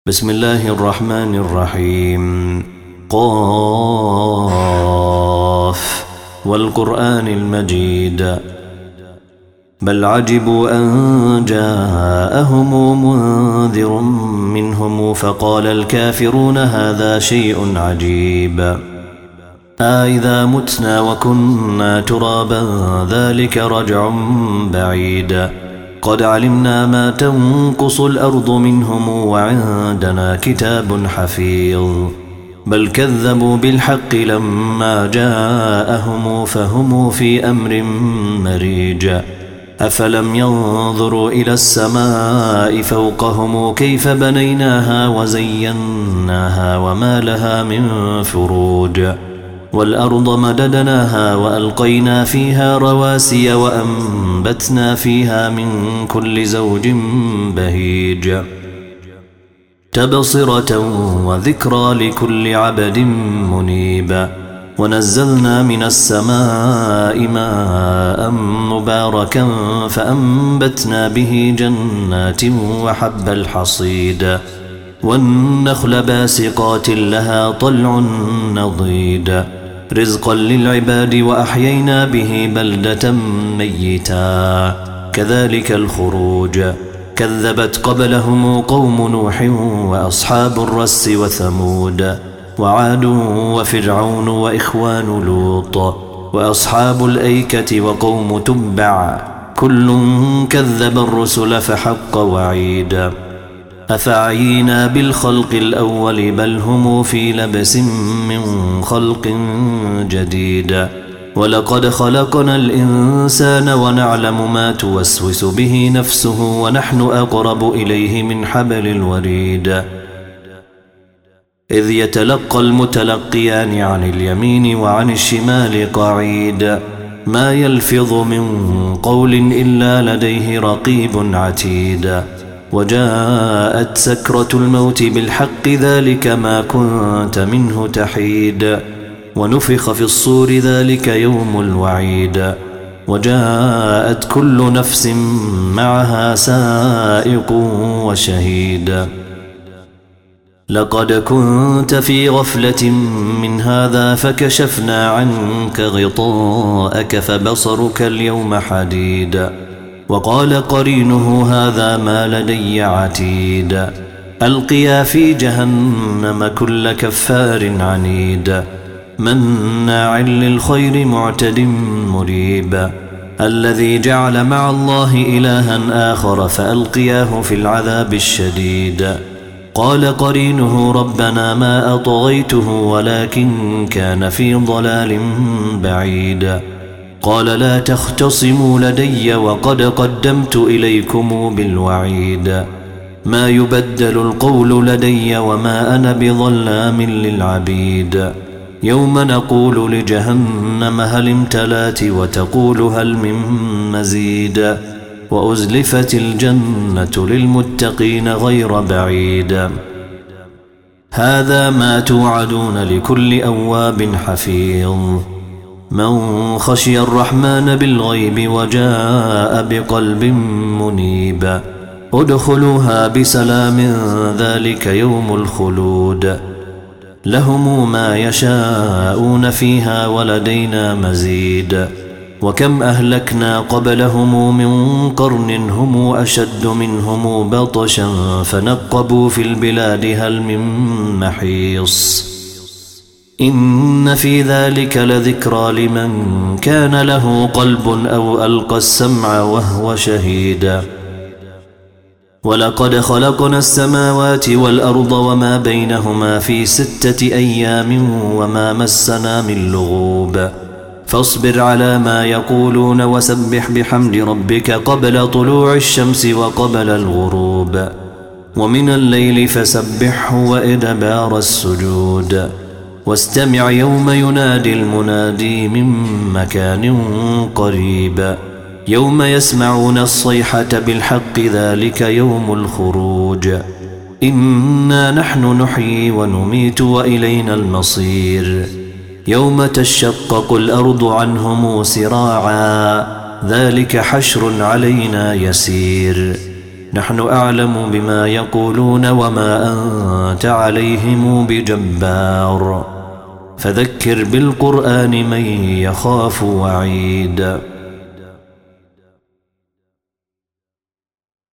بسم الله الرحمن الرحيم. قاف والقرآن المجيد. بل عجبوا أن جاءهم منذر منهم فقال الكافرون هذا شيء عجيب. أإذا متنا وكنا ترابا ذلك رجع بعيد. قد علمنا ما تنقص الأرض منهم وعندنا كتاب حفيظ. بل كذبوا بالحق لما جاءهم فهم في أمر مريج. أفلم ينظروا إلى السماء فوقهم كيف بنيناها وزيناها وما لها من فروج. والأرض مددناها وألقينا فيها رواسي وأنبتنا فيها من كل زوج بهيج. تبصرة وذكرى لكل عبد منيب. ونزلنا من السماء ماء مباركا فأنبتنا به جنات وحب الحصيد. والنخل باسقات لها طلع نضيد. رزقا للعباد وأحيينا به بلدة ميتا كذلك الخروج. كذبت قبلهم قوم نوح وأصحاب الرس وثمود وعاد وفرعون وإخوان لوط وأصحاب الأيكة وقوم تبع كل كذب الرسل فحق وعيد. أفعينا بالخلق الأول بل هم في لبس من خلق جديد. ولقد خلقنا الإنسان ونعلم ما توسوس به نفسه ونحن أقرب إليه من حبل الوريد. إذ يتلقى المتلقيان عن اليمين وعن الشمال قعيد. ما يلفظ من قول إلا لديه رقيب عتيد. وجاءت سكرة الموت بالحق ذلك ما كنت منه تحيد. ونفخ في الصور ذلك يوم الوعيد. وجاءت كل نفس معها سائق وشهيد. لقد كنت في غفلة من هذا فكشفنا عنك غطاءك فبصرك اليوم حديد. وقال قرينه هذا ما لدي عتيد. ألقيا في جهنم كل كفار عنيد. مناع للخير معتد مريب. الذي جعل مع الله إلها آخر فألقياه في العذاب الشديد. قال قرينه ربنا ما أطغيته ولكن كان في ضلال بعيد. قال لا تختصموا لدي وقد قدمت إليكم بالوعيد. ما يبدل القول لدي وما أنا بظلام للعبيد. يوم نقول لجهنم هل امتلات وتقول هل من مزيد. وأزلفت الجنة للمتقين غير بعيد. هذا ما توعدون لكل أواب حفيظ. من خشي الرحمن بالغيب وجاء بقلب منيب. ادخلوها بسلام ذلك يوم الخلود. لهم ما يشاءون فيها ولدينا مزيد. وكم أهلكنا قبلهم من قرن هم أشد منهم بطشا فنقبوا في البلاد هل من محيص. إن في ذلك لذكرى لمن كان له قلب أو ألقى السمع وهو شهيد. ولقد خلقنا السماوات والأرض وما بينهما في 6 أيام وما مسنا من لغوب. فاصبر على ما يقولون وسبح بحمد ربك قبل طلوع الشمس وقبل الغروب. ومن الليل فسبحه وإدبار السجود. واستمع يوم ينادي المنادي من مكان قريب. يوم يسمعون الصيحة بالحق ذلك يوم الخروج. إنا نحن نحيي ونميت وإلينا المصير. يوم تشقق الأرض عنهم سراعا ذلك حشر علينا يسير. نحن أعلم بما يقولون وما أنت عليهم بجبار فذكر بالقرآن من يخاف وعيد